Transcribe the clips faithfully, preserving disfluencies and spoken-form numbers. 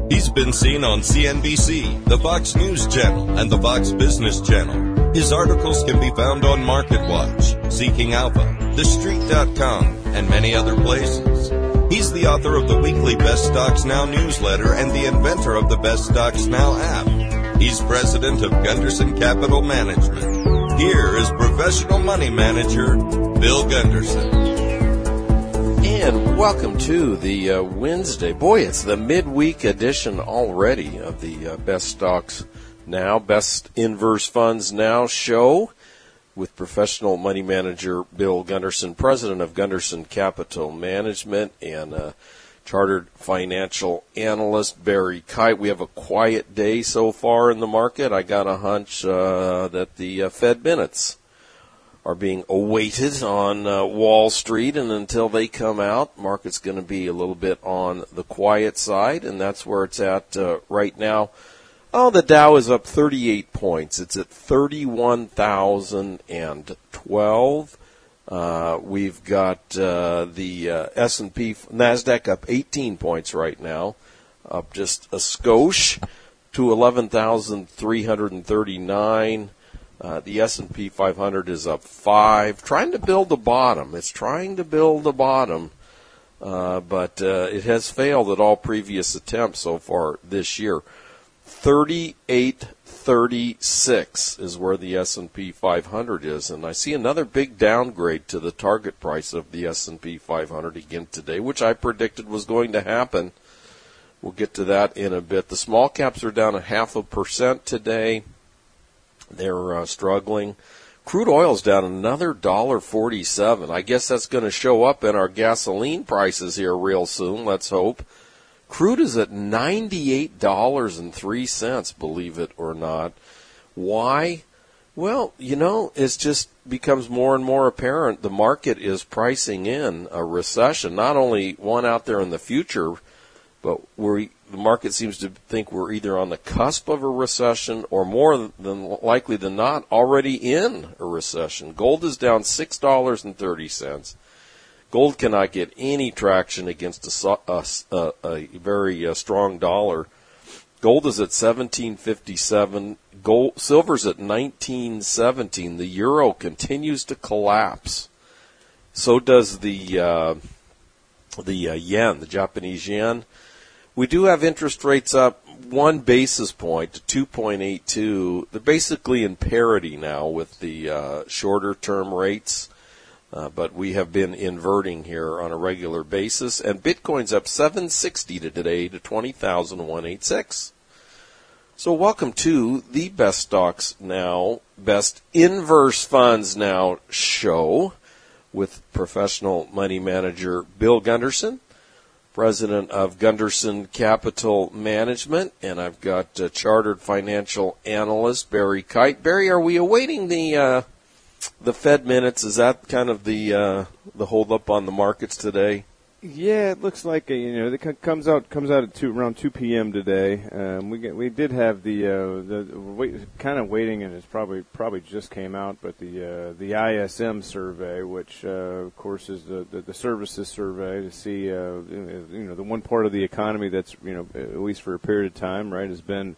He's been seen on C N B C, the Fox News Channel, and the Fox Business Channel. His articles can be found on MarketWatch, Seeking Alpha, The Street dot com, and many other places. He's the author of the weekly Best Stocks Now newsletter and the inventor of the Best Stocks Now app. He's president of Gunderson Capital Management. Here is professional money manager, Bill Gunderson. And welcome to the uh, Wednesday. Boy, it's the midweek edition already of the uh, Best Stocks Now, Best Inverse Funds Now show with professional money manager Bill Gunderson, president of Gunderson Capital Management, and uh, chartered financial analyst Barry Kite. We have a quiet day so far in the market. I got a hunch uh, that the uh, Fed minutes are being awaited on uh, Wall Street, and until they come out, market's going to be a little bit on the quiet side, and that's where it's at uh, right now. Oh, the Dow is up thirty-eight points. It's at thirty-one thousand twelve. Uh, we've got uh, the uh, S and P, NASDAQ up eighteen points right now, up just a skosh to eleven thousand three hundred thirty-nine. Uh, the S and P five hundred is up five, trying to build a bottom. It's trying to build a bottom, uh, but uh, it has failed at all previous attempts so far this year. thirty-eight thirty-six is where the S and P five hundred is, and I see another big downgrade to the target price of the S and P five hundred again today, which I predicted was going to happen. We'll get to that in a bit. The small caps are down a half a percent today. They're uh, struggling. Crude oil's down another one dollar forty-seven. I guess that's going to show up in our gasoline prices here real soon, let's hope. Crude is at ninety-eight dollars and three cents, believe it or not. Why? Well, you know, it just becomes more and more apparent the market is pricing in a recession, not only one out there in the future, but we're, the market seems to think we're either on the cusp of a recession or more than likely than not already in a recession. Gold is down six dollars and thirty cents. Gold cannot get any traction against a, a, a, a very uh, strong dollar. Gold is at seventeen fifty-seven. Gold, silver's at nineteen seventeen. The euro continues to collapse. So does the uh, the uh, yen, the Japanese yen. We do have interest rates up one basis point to two point eight two. They're basically in parity now with the uh, shorter term rates. Uh, but we have been inverting here on a regular basis, and Bitcoin's up seven sixty today to twenty thousand one hundred eighty-six. So welcome to the Best Stocks Now, Best Inverse Funds Now show with professional money manager Bill Gunderson, president of Gunderson Capital Management, and I've got uh, chartered financial analyst Barry Kite. Barry, are we awaiting the uh, the Fed minutes? Is that kind of the uh, the hold up on the markets today? Yeah, it looks like a, you know it comes out comes out at two, around two p.m. today. Um, we get, we did have the uh, the wait, kind of waiting, and it's probably probably just came out, but the uh, the I S M survey, which uh, of course is the, the the services survey to see uh, you know the one part of the economy that's you know at least for a period of time, right, has been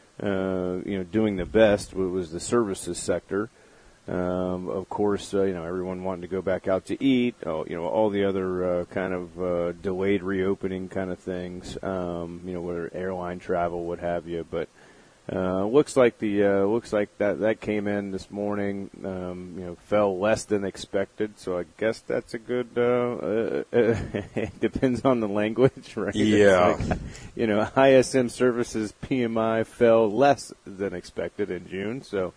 uh, you know doing the best. Was the services sector. Um, of course, uh, you know, everyone wanting to go back out to eat, oh, you know, all the other uh, kind of uh, delayed reopening kind of things, um, you know, whether airline travel, what have you. But uh, looks like the uh, looks like that that came in this morning, um, you know, fell less than expected. So I guess that's a good. Uh, uh, it depends on the language, right? Yeah. Like, you know, I S M Services P M I fell less than expected in June, so.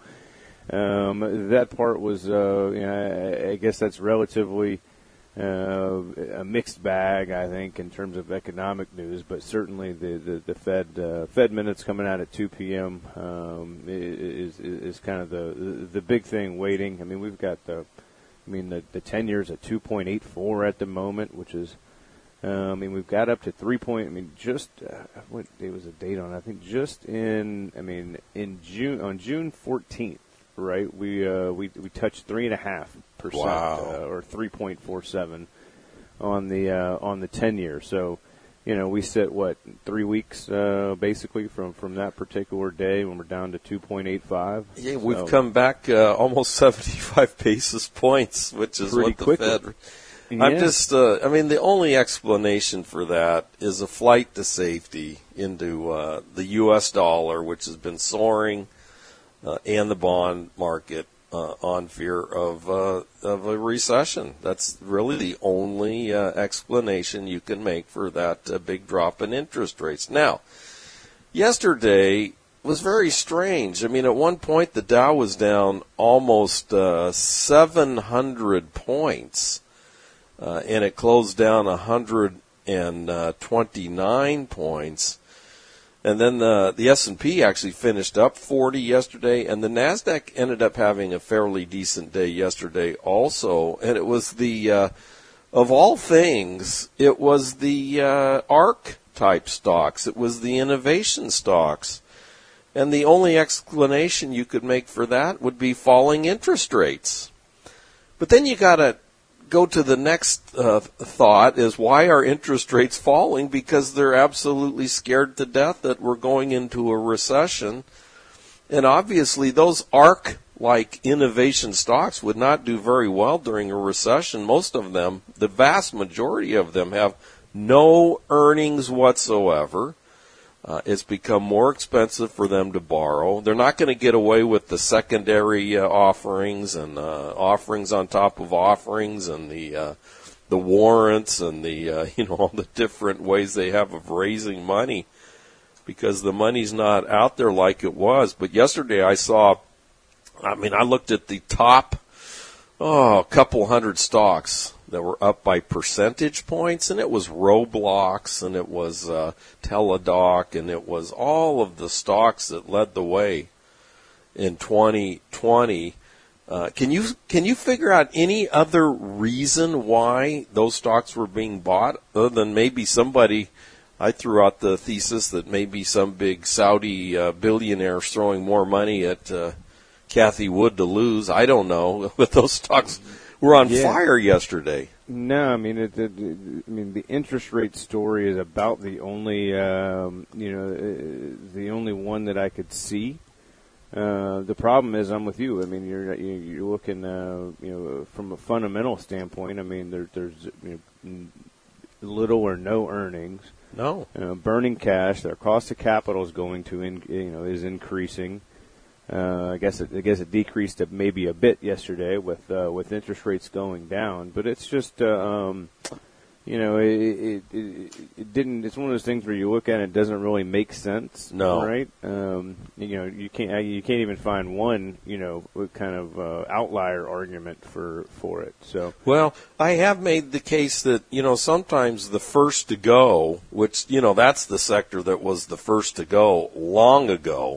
Um, that part was, uh, you know, I, I guess that's relatively uh, a mixed bag, I think, in terms of economic news. But certainly the the, the Fed uh, Fed minutes coming out at two p.m. Um, is, is is kind of the the big thing waiting. I mean, we've got the, I mean, the the ten years at two point eight four at the moment, which is. Uh, I mean, we've got up to three point. I mean, just uh, what day was the date on? I think just in. I mean, in June on June fourteenth. Right, we uh, we we touched three and a half percent, wow. uh, or three point four seven, on the uh, on the ten year. So, you know, we sit, what, three weeks uh, basically from, from that particular day when we're down to two point eight five. Yeah, we've so, come back uh, almost seventy-five basis points, which is what the quickly. Fed... Yeah. I'm just, uh, I mean, the only explanation for that is a flight to safety into uh, the U S dollar, which has been soaring, uh, and the bond market uh, on fear of uh, of a recession. That's really the only uh, explanation you can make for that uh, big drop in interest rates. Now, yesterday was very strange. I mean, at one point the Dow was down almost uh, seven hundred points, uh, and it closed down one hundred twenty-nine points. And then the, the S and P actually finished up forty yesterday, and the NASDAQ ended up having a fairly decent day yesterday also. And it was the, uh, of all things, it was the uh, ARC-type stocks. It was the innovation stocks. And the only explanation you could make for that would be falling interest rates. But then you got to go to the next uh, thought is, why are interest rates falling? Because they're absolutely scared to death that we're going into a recession. And obviously those ARC-like innovation stocks would not do very well during a recession. Most of them, the vast majority of them, have no earnings whatsoever. Uh, it's become more expensive for them to borrow. They're not going to get away with the secondary uh, offerings and uh, offerings on top of offerings and the uh, the warrants and the uh, you know all the different ways they have of raising money, because the money's not out there like it was. But yesterday I saw, I mean, I looked at the top oh a couple hundred stocks that were up by percentage points, and it was Roblox, and it was uh, Teladoc, and it was all of the stocks that led the way in twenty twenty. Uh, can you can you figure out any other reason why those stocks were being bought, other than maybe somebody? I threw out the thesis that maybe some big Saudi uh, billionaire throwing more money at uh, Cathie Wood to lose. I don't know, but those stocks were on yeah. fire yesterday. No, I mean, it, it, it, I mean, the interest rate story is about the only, um, you know, uh, the only one that I could see. Uh, the problem is, I'm with you. I mean, you're you're looking, uh, you know, from a fundamental standpoint. I mean, there, there's you know, little or no earnings. No, uh, burning cash. Their cost of capital is going to, in, you know, is increasing. Uh, I guess it, I guess it decreased a, maybe a bit yesterday with uh, with interest rates going down, but it's just uh, um, you know it, it, it, it didn't. It's one of those things where you look at it, it doesn't really make sense. No, right? Um, you know, you can't you can't even find one you know kind of uh, outlier argument for for it. So well, I have made the case that you know sometimes the first to go, which you know that's the sector that was the first to go long ago.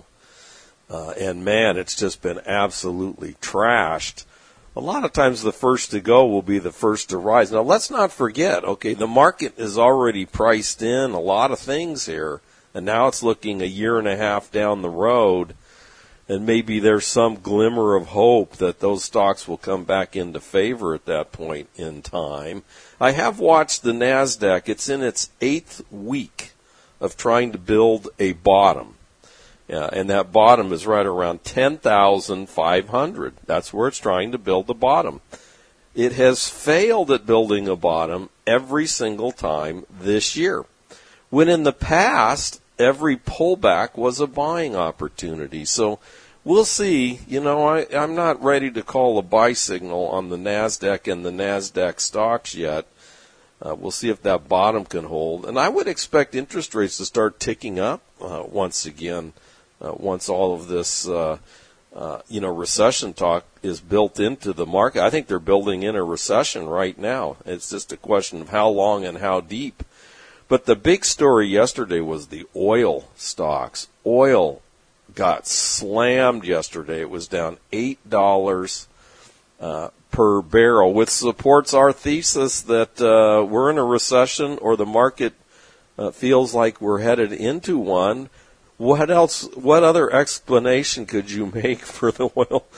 Uh, and man, it's just been absolutely trashed. A lot of times the first to go will be the first to rise. Now, let's not forget, okay, the market is already priced in a lot of things here, and now it's looking a year and a half down the road, and maybe there's some glimmer of hope that those stocks will come back into favor at that point in time. I have watched the NASDAQ. It's in its eighth week of trying to build a bottom. Yeah, and that bottom is right around ten thousand five hundred. That's where it's trying to build the bottom. It has failed at building a bottom every single time this year, when in the past, every pullback was a buying opportunity. So we'll see. You know, I, I'm not ready to call a buy signal on the NASDAQ and the NASDAQ stocks yet. Uh, we'll see if that bottom can hold. And I would expect interest rates to start ticking up uh, once again. Uh, once all of this, uh, uh, you know, recession talk is built into the market. I think they're building in a recession right now. It's just a question of how long and how deep. But the big story yesterday was the oil stocks. Oil got slammed yesterday. It was down eight dollars uh, per barrel, which supports our thesis that uh, we're in a recession, or the market uh, feels like we're headed into one. What else? What other explanation could you make for the oil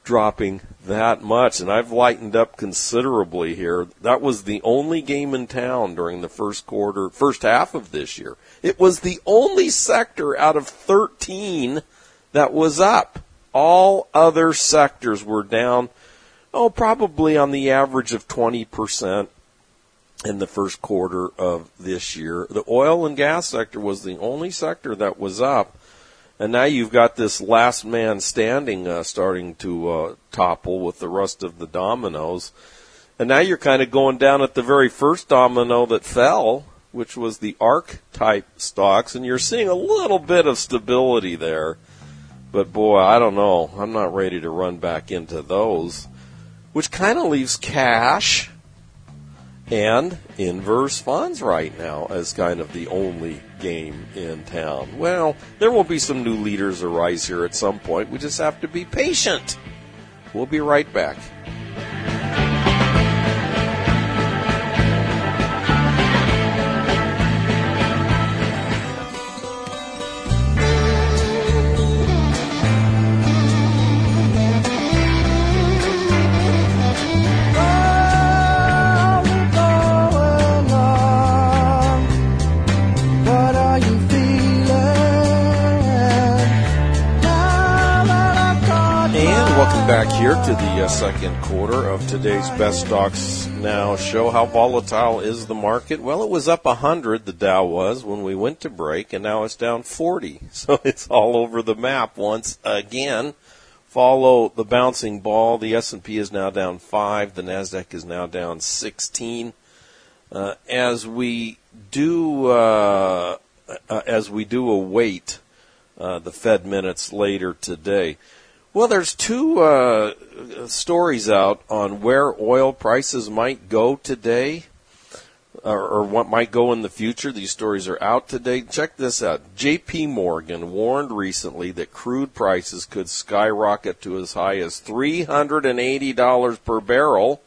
dropping that much, and I've lightened up considerably here. That was the only game in town during the first quarter, first half of this year. It was the only sector out of thirteen that was up. All other sectors were down, oh, probably on the average of twenty percent in the first quarter of this year. The oil and gas sector was the only sector that was up. And now you've got this last man standing uh, starting to uh, topple with the rest of the dominoes. And now you're kind of going down at the very first domino that fell, which was the ARC-type stocks, and you're seeing a little bit of stability there. But, boy, I don't know. I'm not ready to run back into those, which kind of leaves cash and inverse funds right now as kind of the only game in town. Well, there will be some new leaders arise here at some point. We just have to be patient. We'll be right back. Back here to the uh, second quarter of today's Best Stocks Now show. How volatile is the market? Well, it was up one hundred, the Dow was, when we went to break, and now it's down forty. So it's all over the map once again. Follow the bouncing ball. The S and P is now down five. The NASDAQ is now down sixteen. Uh, as we do, uh, uh, as we do await uh, the Fed minutes later today. Well, there's two uh, stories out on where oil prices might go today, or, or what might go in the future. These stories are out today. Check this out. J P Morgan warned recently that crude prices could skyrocket to as high as three hundred eighty dollars per barrel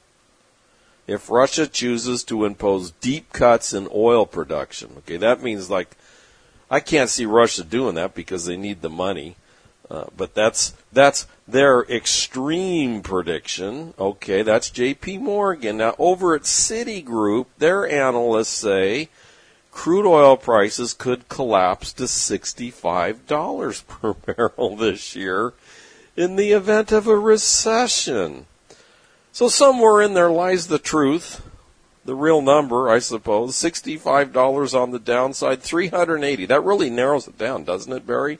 if Russia chooses to impose deep cuts in oil production. Okay, that means, like, I can't see Russia doing that because they need the money. Uh, but that's that's their extreme prediction. Okay, that's J P Morgan. Now, over at Citigroup, their analysts say crude oil prices could collapse to sixty-five dollars per barrel this year in the event of a recession. So somewhere in there lies the truth, the real number, I suppose, sixty-five dollars on the downside, three hundred eighty dollars. That really narrows it down, doesn't it, Barry?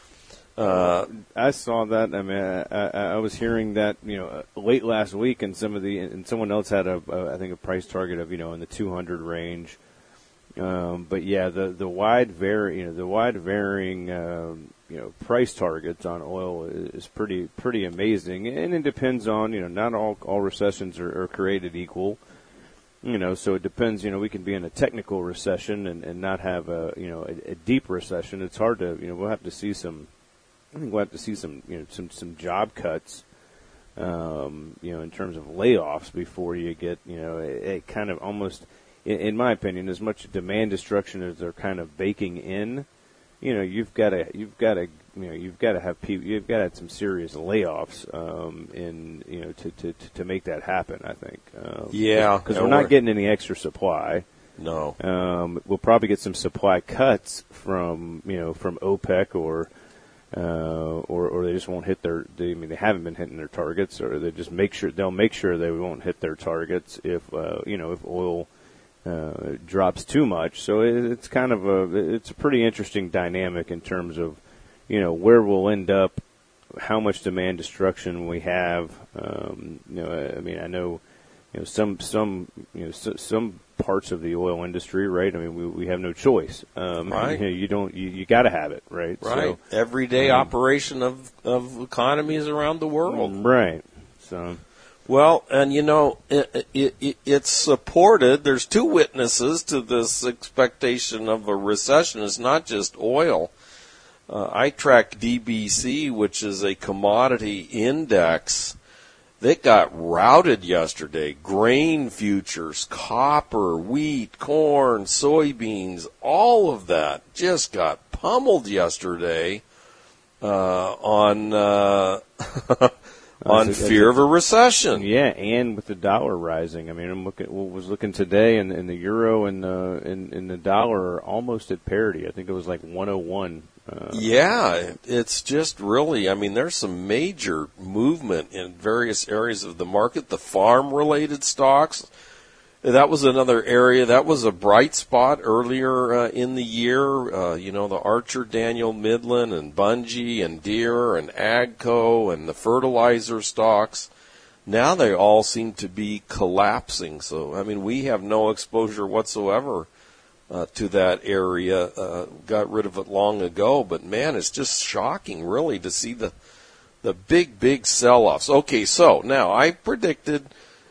Uh, I saw that. I mean, I, I, I was hearing that, you know, late last week, and some of the, and someone else had a, a I think, a price target of, you know, in the two hundred range. Um, but yeah, the the wide vary, you know, the wide varying, um, you know, price targets on oil is pretty pretty amazing, and it depends on, you know, not all all recessions are, are created equal. You know, so it depends. You know, we can be in a technical recession and, and not have a, you know, a, a deep recession. It's hard to, you know, we'll have to see some. I think we'll have to see some, you know, some, some job cuts, um, you know, in terms of layoffs before you get, you know, a, a kind of almost, in, in my opinion, as much demand destruction as they're kind of baking in. You know, you've got to, you've got to, you know, you've got to have people, you've got to have some serious layoffs, um, in, you know, to, to, to make that happen. I think. Um, yeah, because we're not getting any extra supply. No. Um, we'll probably get some supply cuts from, you know, from OPEC or. Uh, or, or they just won't hit their. They, I mean, they haven't been hitting their targets, or they just make sure they'll make sure they won't hit their targets if uh, you know if oil uh, drops too much. So it, it's kind of a it's a pretty interesting dynamic in terms of you know where we'll end up, how much demand destruction we have. Um, you know, I mean, I know you know some some you know so, some. parts of the oil industry, right? I mean, we we have no choice. Um, right. You, know, you don't. You, you got to have it, right? Right. So, everyday um, operation of of economies around the world. Right. So. Well, and you know, it, it, it, it's supported. There's two witnesses to this expectation of a recession. It's not just oil. Uh, I track D B C, which is a commodity index. They got routed yesterday. Grain futures, copper, wheat, corn, soybeans, all of that just got pummeled yesterday uh, on uh, on uh, fear of a recession. Yeah, and with the dollar rising. I mean, I'm looking. Was looking today, and, and the euro and the and, and the dollar are almost at parity. I think it was like one oh one. Uh, yeah, it's just really. I mean, there's some major movement in various areas of the market. The farm-related stocks. That was another area. That was a bright spot earlier uh, in the year. Uh, you know, the Archer Daniel Midland and Bunge and Deere and Agco and the fertilizer stocks. Now they all seem to be collapsing. So, I mean, we have no exposure whatsoever uh, to that area. Uh, got rid of it long ago. But, man, it's just shocking, really, to see the, the big, big sell-offs. Okay, so now I predicted...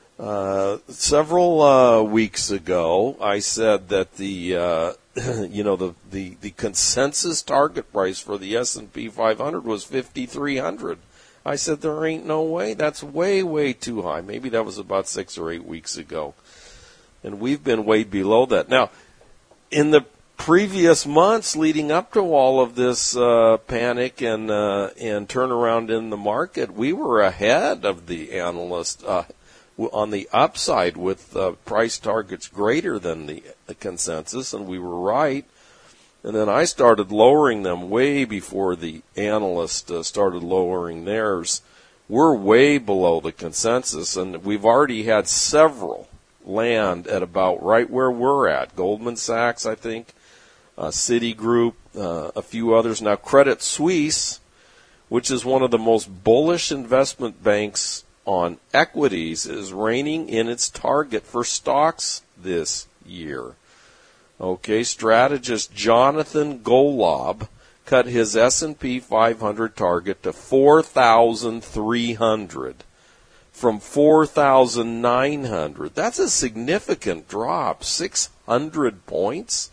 Uh, several uh, weeks ago, I said that the uh, you know the, the, the consensus target price for the S and P five hundred was fifty-three hundred. I said there ain't no way. That's way way too high. Maybe that was about six or eight weeks ago, and we've been way below that. Now, in the previous months leading up to all of this uh, panic and uh, and turnaround in the market, we were ahead of the analyst. Uh, on the upside with uh, price targets greater than the, the consensus, and we were right. And then I started lowering them way before the analyst uh, started lowering theirs. We're way below the consensus, and we've already had several land at about right where we're at. Goldman Sachs, I think, uh, Citigroup, uh, a few others. Now, Credit Suisse, which is one of the most bullish investment banks on equities, is reining in its target for stocks this year. Okay, strategist Jonathan Golub cut his S and P five hundred target to four thousand three hundred from four thousand nine hundred. That's a significant drop, six hundred points.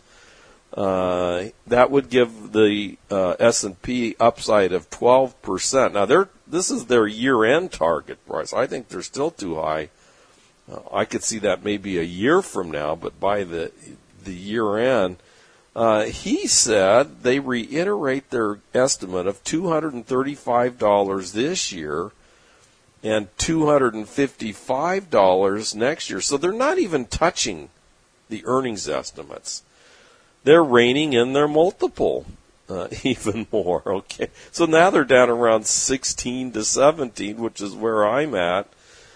Uh, that would give the uh, S and P upside of twelve percent. Now, they're, this is their year-end target price. I think they're still too high. Uh, I could see that maybe a year from now, but by the the year-end, uh, he said they reiterate their estimate of two hundred thirty-five dollars this year and two hundred fifty-five dollars next year. So they're not even touching the earnings estimates. They're reining in their multiple uh, even more. Okay, so now they're down around sixteen to seventeen, which is where I'm at.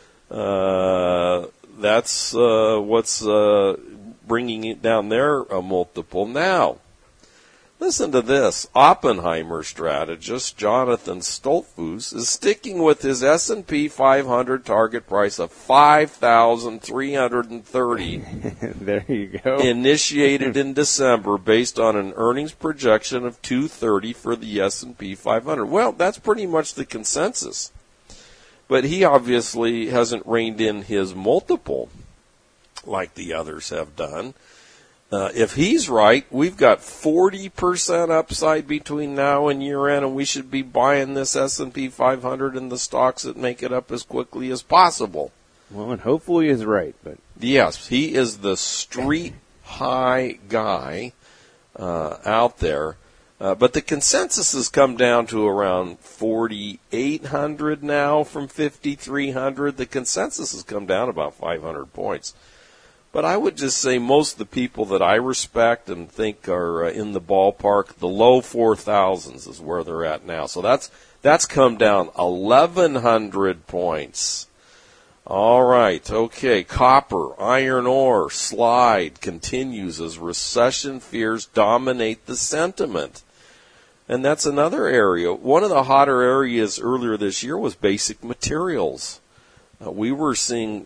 Uh, that's uh, what's uh, bringing it down their uh, multiple. Now, listen to this. Oppenheimer strategist Jonathan Stoltzfus is sticking with his S and P five hundred target price of five thousand three hundred thirty. There you go. Initiated in December based on an earnings projection of two hundred thirty for the S and P five hundred. Well, that's pretty much the consensus. But he obviously hasn't reined in his multiple like the others have done. Uh, if he's right, we've got forty percent upside between now and year-end, and we should be buying this S and P five hundred and the stocks that make it up as quickly as possible. Well, and hopefully he's right. But yes, he is the street high guy uh, out there. Uh, but the consensus has come down to around forty-eight hundred now from fifty-three hundred. The consensus has come down about five hundred points. But I would just say most of the people that I respect and think are uh, in the ballpark, the low four thousands is where they're at now. So that's that's come down eleven hundred points. All right, okay. Copper, iron ore, slide continues as recession fears dominate the sentiment. And that's another area. One of the hotter areas earlier this year was basic materials. Uh, we were seeing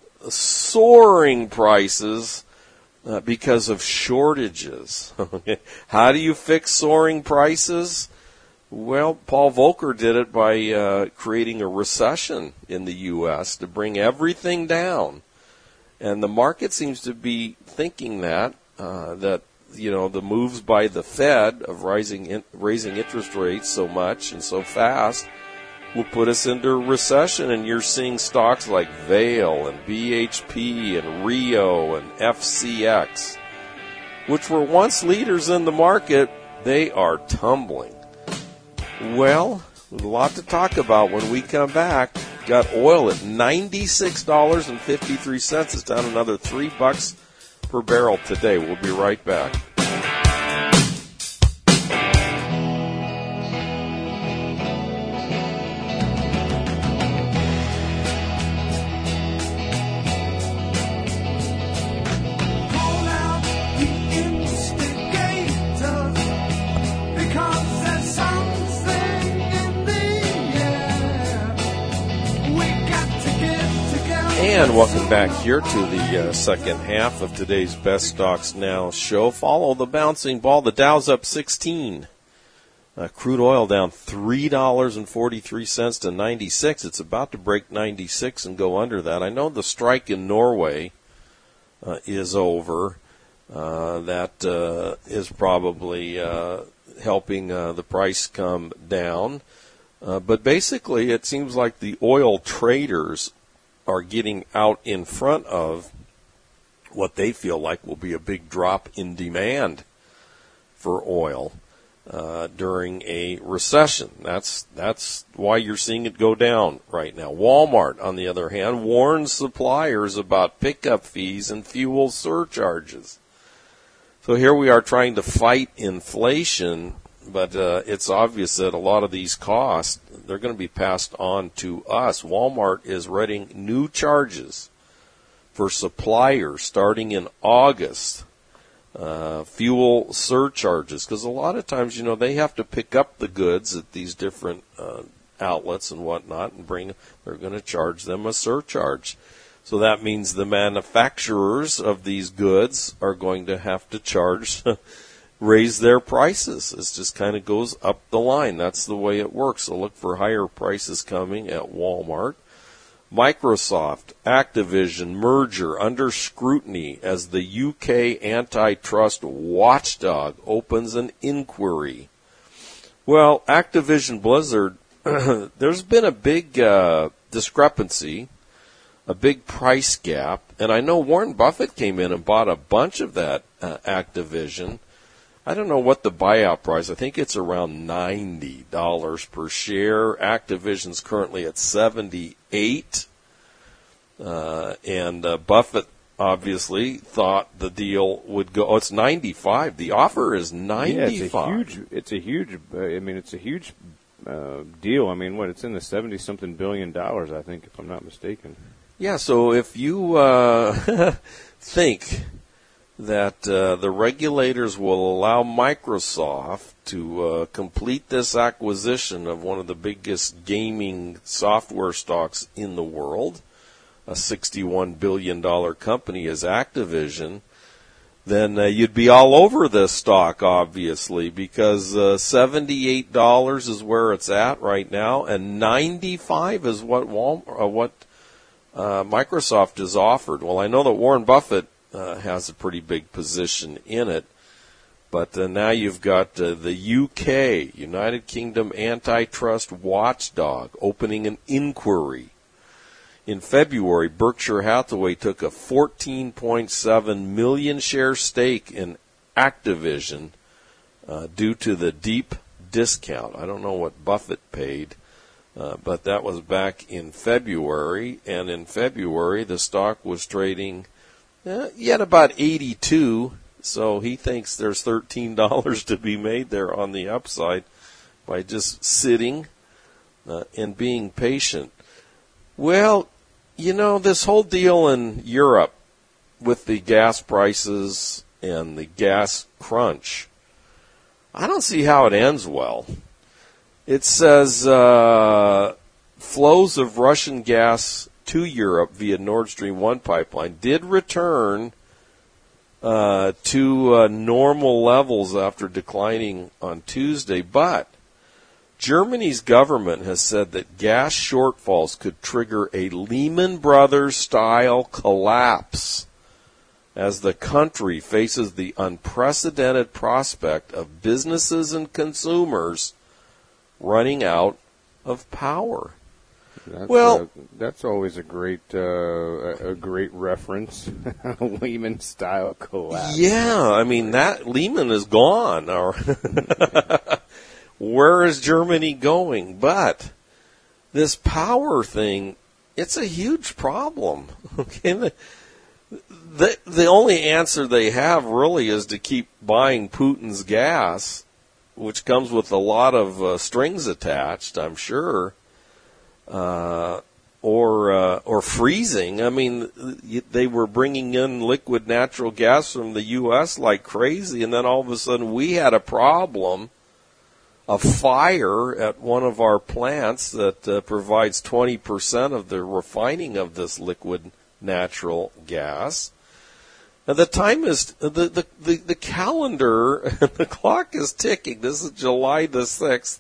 soaring prices uh, because of shortages. How do you fix soaring prices? Well, Paul Volcker did it by uh, creating a recession in the U S to bring everything down. And the market seems to be thinking that, uh, that, you know, the moves by the Fed of rising in, raising interest rates so much and so fast will put us into a recession, and you're seeing stocks like Vail and B H P and Rio and F C X, which were once leaders in the market, they are tumbling. Well, a lot to talk about when we come back. got oil at ninety-six dollars and fifty-three cents. It's down another three bucks per barrel today. We'll be right back. And welcome back here to the uh, second half of today's Best Stocks Now show. Follow the bouncing ball. The Dow's up sixteen. Uh, crude oil down three dollars and forty-three cents to ninety-six. It's about to break ninety-six and go under that. I know the strike in Norway uh, is over. Uh, that uh, is probably uh, helping uh, the price come down. Uh, but basically, it seems like the oil traders are getting out in front of what they feel like will be a big drop in demand for oil uh, during a recession. That's that's why you're seeing it go down right now. Walmart, on the other hand, warns suppliers about pickup fees and fuel surcharges. So here we are trying to fight inflation, but uh, it's obvious that a lot of these costs, they're going to be passed on to us. Walmart is writing new charges for suppliers starting in August, uh, fuel surcharges, because a lot of times, you know, they have to pick up the goods at these different uh, outlets and whatnot and bring, they're going to charge them a surcharge. So that means the manufacturers of these goods are going to have to charge raise their prices. It just kind of goes up the line. That's the way it works. So look for higher prices coming at Walmart. Microsoft, Activision merger under scrutiny as the U K antitrust watchdog opens an inquiry. Well, Activision Blizzard, there's been a big uh, discrepancy, a big price gap, and I know Warren Buffett came in and bought a bunch of that uh, Activision. I don't know what the buyout price. I think it's around ninety dollars per share. Activision's currently at seventy-eight dollars. Uh, and uh, Buffett obviously thought the deal would go. Oh, it's ninety-five. The offer is ninety-five. Yeah, it's a huge. It's a huge. Uh, I mean, it's a huge uh, deal. I mean, what? It's in the seventy-something billion dollars, I think, if I'm not mistaken. Yeah. So if you uh, think that uh, the regulators will allow Microsoft to uh, complete this acquisition of one of the biggest gaming software stocks in the world, a sixty-one billion dollars company is Activision, then uh, you'd be all over this stock, obviously, because uh, seventy-eight dollars is where it's at right now, and ninety-five dollars is what Walmart, uh, what uh, Microsoft has offered. Well, I know that Warren Buffett Uh, has a pretty big position in it. But uh, now you've got uh, the U K, United Kingdom Antitrust Watchdog, opening an inquiry. In February, Berkshire Hathaway took a fourteen point seven million share stake in Activision uh, due to the deep discount. I don't know what Buffett paid, uh, but that was back in February. And in February, the stock was trading Uh, yet about eighty-two, so he thinks there's thirteen dollars to be made there on the upside by just sitting uh, and being patient. Well, you know, this whole deal in Europe with the gas prices and the gas crunch, I don't see how it ends well. It says uh, flows of Russian gas to Europe via Nord Stream one pipeline did return uh, to uh, normal levels after declining on Tuesday, but Germany's government has said that gas shortfalls could trigger a Lehman Brothers-style collapse as the country faces the unprecedented prospect of businesses and consumers running out of power. That's, well, uh, that's always a great, uh, a great reference. Lehman style collapse. Yeah, I mean that Lehman is gone. Or where is Germany going? But this power thing, it's a huge problem. Okay, the, the the only answer they have really is to keep buying Putin's gas, which comes with a lot of uh, strings attached, I'm sure, uh, or uh, or freezing. I mean, they were bringing in liquid natural gas from the U S like crazy, and then all of a sudden we had a problem. A fire at one of our plants that uh, provides twenty percent of the refining of this liquid natural gas. And the time is, the, the, the, the calendar, the clock is ticking. This is July the sixth.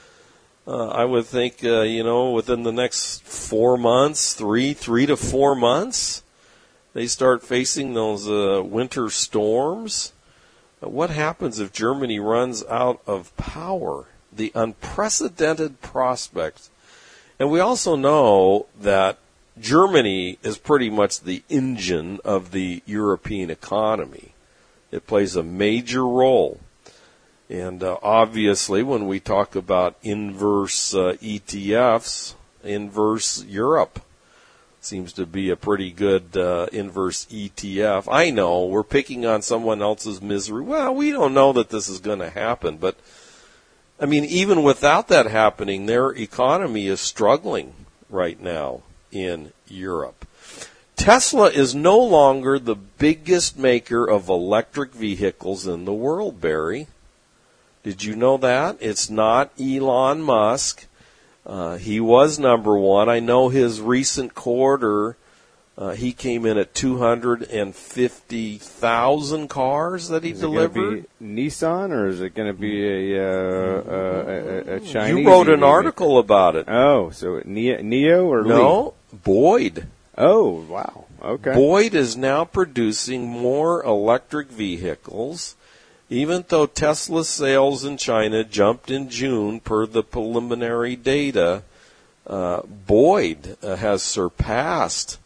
Uh, I would think, uh, you know, within the next four months, three, three to four months, they start facing those uh, winter storms. What happens if Germany runs out of power? The unprecedented prospect. And we also know that Germany is pretty much the engine of the European economy. It plays a major role. And uh, obviously, when we talk about inverse uh, E T Fs, inverse Europe seems to be a pretty good uh, inverse E T F. I know we're picking on someone else's misery. Well, we don't know that this is going to happen, but I mean, even without that happening, their economy is struggling right now in Europe. Tesla is no longer the biggest maker of electric vehicles in the world, Barry. Did you know that? It's not Elon Musk. Uh, he was number one. I know his recent quarter, uh, he came in at two hundred fifty thousand cars that he is delivered. Is it going to be Nissan, or is it going to be a, uh, a, a Chinese? You wrote an maker? article about it. Oh, so Neo, Neo or no, Lee? Boyd. Oh, wow. Okay. Boyd is now producing more electric vehicles. Even though Tesla's sales in China jumped in June per the preliminary data, uh, Boyd uh, has surpassed.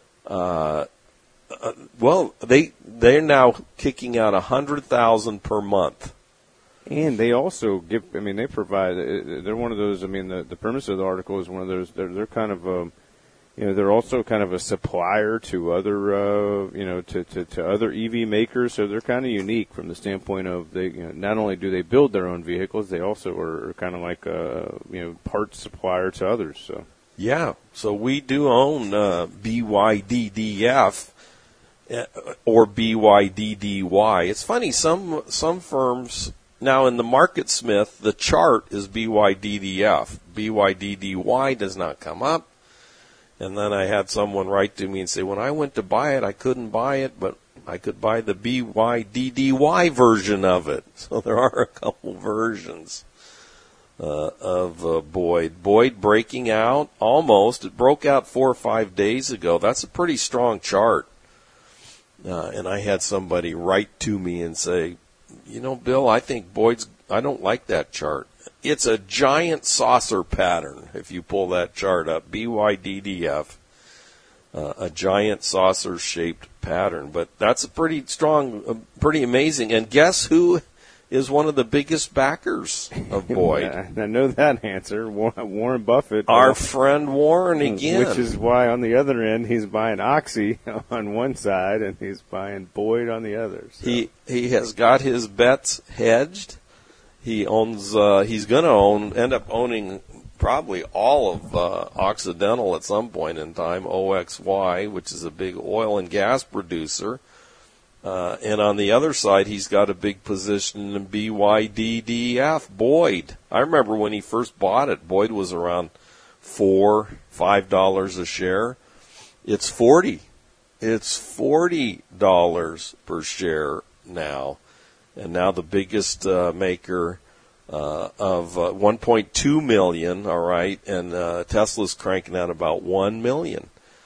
Uh, uh, well, they they're now kicking out a hundred thousand per month. And they also give. I mean, they provide. They're one of those. I mean, the the premise of the article is one of those. They're they're kind of. Um, You know, they're also kind of a supplier to other, uh, you know, to, to, to other E V makers. So they're kind of unique from the standpoint of they, you know, not only do they build their own vehicles, they also are kind of like a, you know, parts supplier to others. So yeah, so we do own uh, B Y D D F or B Y D D Y. It's funny, some some firms now in the MarketSmith, the chart is B Y D D F. B Y D D Y does not come up. And then I had someone write to me and say, when I went to buy it, I couldn't buy it, but I could buy the B Y D D Y version of it. So there are a couple versions uh, of uh, Boyd. Boyd breaking out almost. It broke out four or five days ago. That's a pretty strong chart. Uh, and I had somebody write to me and say, you know, Bill, I think Boyd's, I don't like that chart. It's a giant saucer pattern, if you pull that chart up, B Y D D F, uh, a giant saucer-shaped pattern. But that's a pretty strong, uh, pretty amazing. And guess who is one of the biggest backers of Boyd? I know that answer, Warren Buffett. Our friend Warren again. Which is why on the other end he's buying Oxy on one side and he's buying Boyd on the other. So. He he has got his bets hedged. He owns. Uh, he's going to own, end up owning probably all of uh, Occidental at some point in time. O X Y, which is a big oil and gas producer, uh, and on the other side, he's got a big position in B Y D D F. Boyd. I remember when he first bought it. Boyd was around four, five dollars a share. It's forty. It's forty dollars per share now. And now the biggest uh, maker uh, of uh, one point two million, all right, and uh, Tesla's cranking out about one million.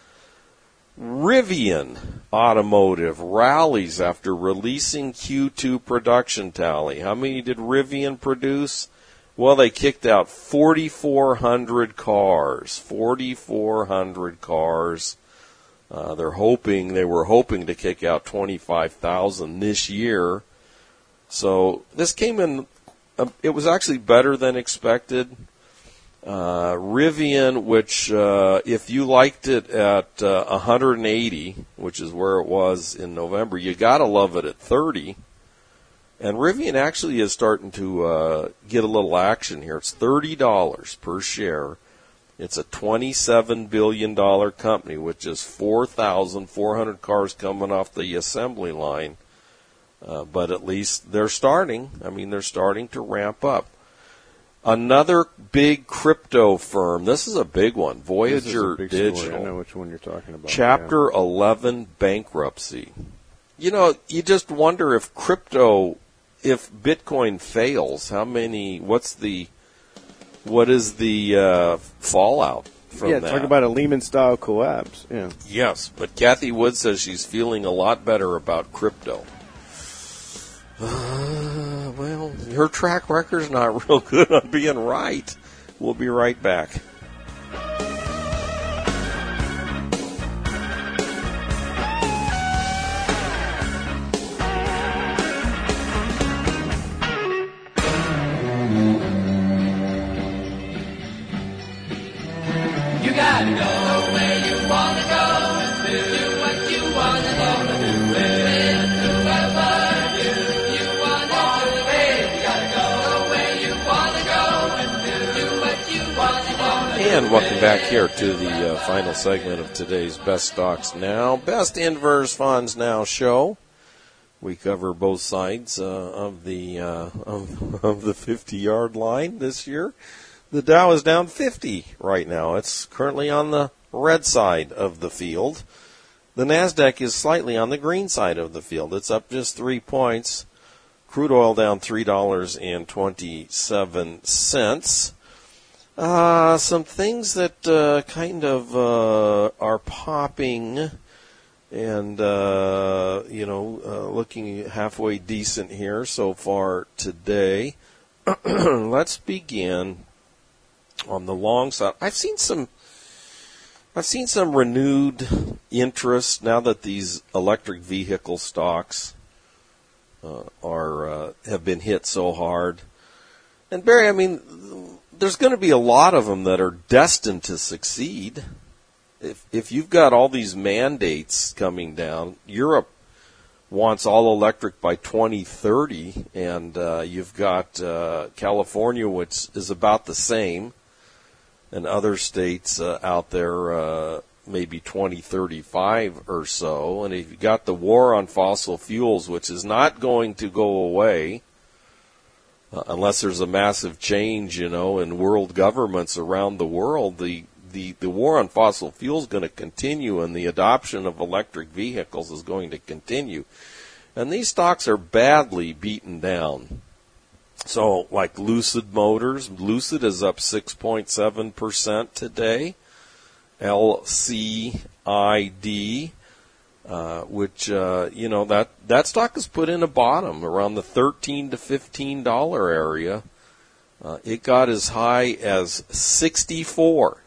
Rivian Automotive rallies after releasing Q two production tally. How many did Rivian produce? Well, they kicked out forty-four hundred cars. forty-four hundred cars. Uh, they're hoping, they were hoping to kick out twenty-five thousand this year. So this came in, uh, it was actually better than expected. Uh, Rivian, which uh, if you liked it at uh, one hundred eighty, which is where it was in November, you got to love it at thirty. And Rivian actually is starting to uh, get a little action here. It's thirty dollars per share. It's a twenty-seven billion dollars company with just four thousand four hundred cars coming off the assembly line. Uh, but at least they're starting. I mean, they're starting to ramp up. Another big crypto firm. This is a big one. Voyager big Digital. Story. I know which one you're talking about. Chapter yeah. eleven bankruptcy. You know, you just wonder if crypto, if Bitcoin fails, how many, what's the, what is the uh, fallout from yeah, that? Yeah, talk about a Lehman-style collapse. Yeah. Yes, but Kathy Wood says she's feeling a lot better about crypto. Uh, well, her track record's not real good on being right. We'll be right back. You gotta go where you wanna go and do what you wanna do. Do whatever you wanna do. Hey, you gotta go where you wanna go and do what you wanna do. And welcome back here to the uh, final segment of today's Best Stocks Now, Best Inverse Funds Now show. We cover both sides uh, of the uh, of, of the fifty-yard line this year. The Dow is down fifty right now. It's currently on the red side of the field. The Nasdaq is slightly on the green side of the field. It's up just three points. Crude oil down three dollars and twenty-seven cents. Uh, some things that uh, kind of uh, are popping and, uh, you know, uh, looking halfway decent here so far today. Let's begin on the long side. I've seen some I've seen some renewed interest now that these electric vehicle stocks uh, are uh, have been hit so hard. And Barry, I mean, there's going to be a lot of them that are destined to succeed. If if you've got all these mandates coming down, Europe wants all electric by twenty thirty, and uh, you've got uh, California, which is about the same, and other states uh, out there uh, maybe twenty thirty-five or so. And if you've got the war on fossil fuels, which is not going to go away, Uh, unless there's a massive change, you know, in world governments around the world, the, the, the war on fossil fuels is going to continue, and the adoption of electric vehicles is going to continue. And these stocks are badly beaten down. So, like Lucid Motors, Lucid is up six point seven percent today. L C I D, Uh, which, uh, you know, that, that stock has put in a bottom around the thirteen to fifteen dollar area. Uh, it got as high as sixty-four.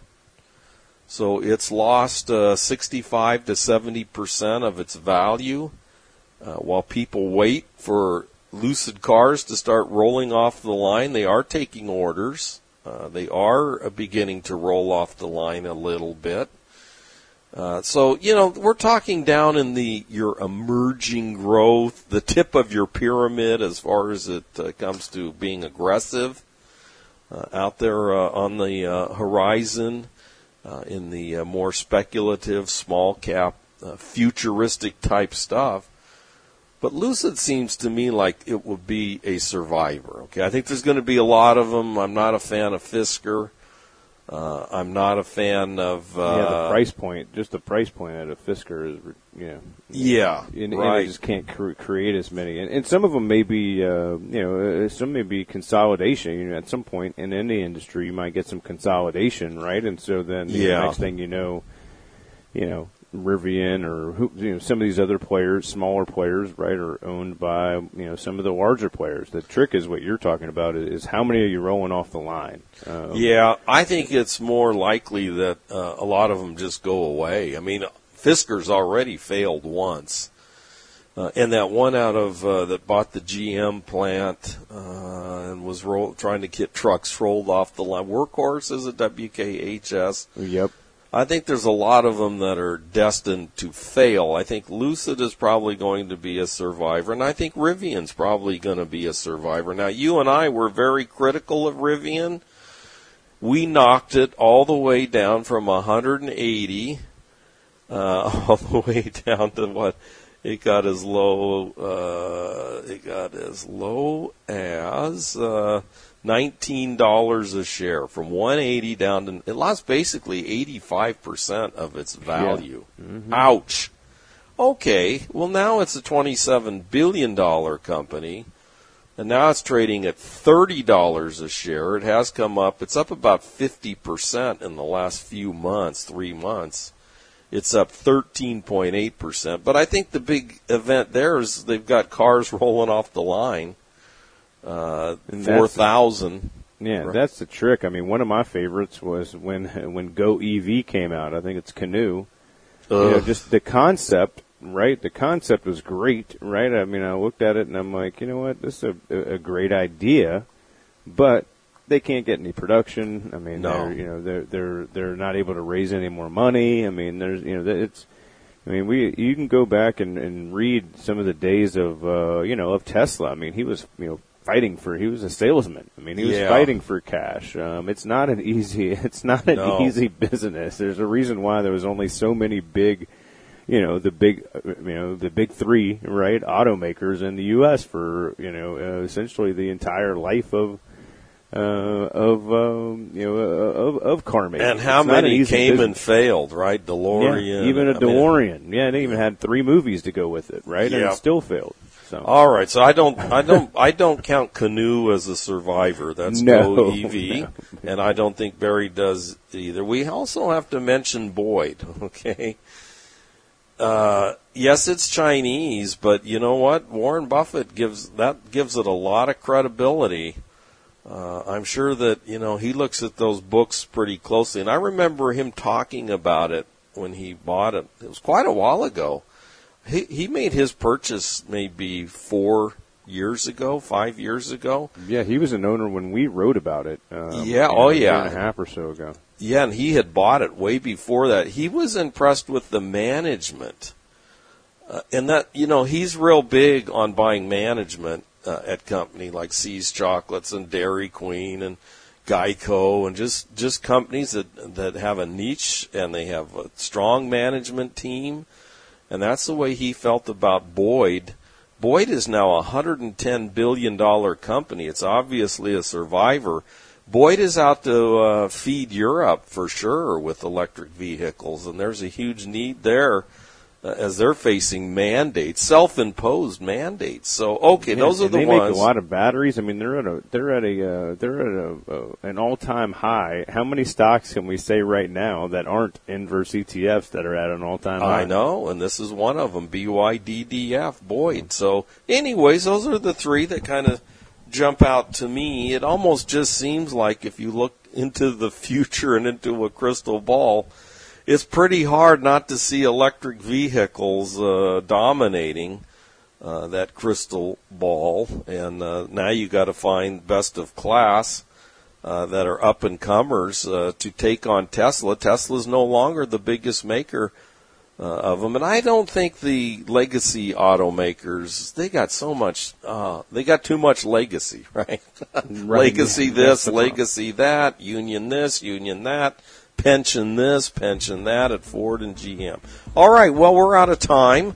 So it's lost uh, sixty-five to seventy percent of its value uh, while people wait for Lucid cars to start rolling off the line. They are taking orders. Uh, they are uh, beginning to roll off the line a little bit. Uh, so, you know, we're talking down in the your emerging growth, the tip of your pyramid as far as it uh, comes to being aggressive uh, out there uh, on the uh, horizon uh, in the uh, more speculative, small cap, uh, futuristic type stuff. But Lucid seems to me like it would be a survivor. Okay, I think there's going to be a lot of them. I'm not a fan of Fisker. Uh, I'm not a fan of uh, yeah the price point. Just the price point at a Fisker is, you know, yeah, and, right. And you just can't cre- create as many. And, and some of them may be, uh, you know, uh, some may be consolidation. You know, at some point in any industry, you might get some consolidation, right? And so then the yeah. next thing you know, you know, Rivian or who, you know, some of these other players, smaller players, right, are owned by, you know, some of the larger players. The trick is what you're talking about is, is how many are you rolling off the line? Um, yeah, I think it's more likely that uh, a lot of them just go away. I mean, Fisker's already failed once. Uh, and that one out of uh, that bought the G M plant uh, and was roll, trying to get trucks rolled off the line. Workhorse is a W K H S. Yep. I think there's a lot of them that are destined to fail. I think Lucid is probably going to be a survivor, and I think Rivian's probably going to be a survivor. Now, you and I were very critical of Rivian. We knocked it all the way down from one hundred eighty uh, all the way down to what? It got as low. Uh, it got as low as uh, nineteen dollars a share, from one hundred eighty down to. It lost basically eighty-five percent of its value. Yeah. Mm-hmm. Ouch. Okay, well now it's a twenty-seven billion dollar company, and now it's trading at thirty dollars a share. It has come up. It's up about fifty percent in the last few months, three months. It's up thirteen point eight percent. But I think the big event there is they've got cars rolling off the line, uh, four thousand. Yeah, right. That's the trick. I mean, one of my favorites was when when Go E V came out. I think it's Canoe. Uh, you know, just the concept, right? The concept was great, right? I mean, I looked at it and I'm like, you know what? This is a, a great idea, but they can't get any production. I mean, no. they're, you know, they're they're they're not able to raise any more money. I mean, there's, you know, it's. I mean, we you can go back and, and read some of the days of uh, you know of Tesla. I mean, he was you know fighting for. He was a salesman. I mean, he was yeah. fighting for cash. Um, it's not an easy. It's not an no. easy business. There's a reason why there was only so many big. You know, the big, you know, the big three, right, automakers in the U S for, you know, uh, essentially the entire life of, uh, of, um, you know, uh, of, of car making. And how it's many came business. and failed, right? DeLorean. Yeah, even a I DeLorean. Mean, yeah, they even had three movies to go with it, right? Yeah. And it still failed. So. All right, so I don't, I don't, I don't count Canoe as a survivor. That's no, Go E V, no. And I don't think Barry does either. We also have to mention Boyd, okay? Uh, yes, it's Chinese, but you know what? Warren Buffett gives that gives it a lot of credibility. Uh, I'm sure that you know he looks at those books pretty closely, and I remember him talking about it when he bought it. It was quite a while ago. He he made his purchase maybe four years ago, five years ago. Yeah, he was an owner when we wrote about it. Um, yeah, you oh know, yeah, a year and a half or so ago. Yeah, and he had bought it way before that. He was impressed with the management. Uh, and that, you know, he's real big on buying management uh, at company like See's Chocolates and Dairy Queen and Geico and just, just companies that, that have a niche and they have a strong management team. And that's the way he felt about Boyd. Boyd is now a one hundred ten billion dollars company. It's obviously a survivor. Boyd is out to uh, feed Europe for sure with electric vehicles, and there's a huge need there uh, as they're facing mandates, self-imposed mandates. So, okay, and, those are and the they ones. They make a lot of batteries. I mean, they're at a they're at a uh, they're at a uh, an all-time high. How many stocks can we say right now that aren't inverse E T Fs that are at an all-time high? I know, and this is one of them, B Y D D F, Boyd. So, anyways, those are the three that kind of jump out to me. It almost just seems like if you look into the future and into a crystal ball, it's pretty hard not to see electric vehicles uh, dominating uh, that crystal ball. And uh, now you got to find best of class uh, that are up and comers uh, to take on Tesla. Tesla's no longer the biggest maker Uh, of them, and I don't think the legacy automakers, they got so much, uh, they got too much legacy, right? right. Legacy this, legacy that, union this, union that, pension this, pension that at Ford and G M. All right, well, we're out of time.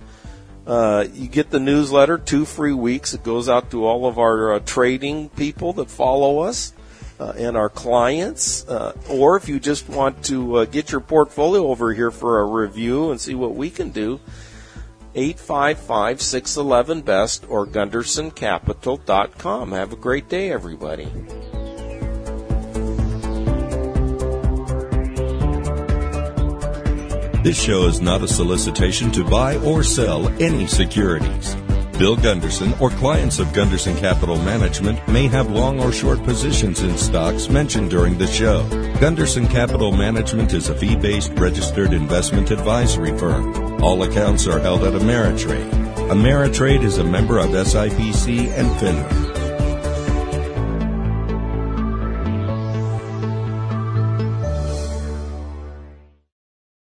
Uh, you get the newsletter, two free weeks. It goes out to all of our uh, trading people that follow us. Uh, and our clients, uh, or if you just want to uh, get your portfolio over here for a review and see what we can do, eight five five, six one one, B E S T or Gunderson Capital dot com. Have a great day, everybody. This show is not a solicitation to buy or sell any securities. Bill Gunderson or clients of Gunderson Capital Management may have long or short positions in stocks mentioned during the show. Gunderson Capital Management is a fee-based registered investment advisory firm. All accounts are held at Ameritrade. Ameritrade is a member of S I P C and FINRA.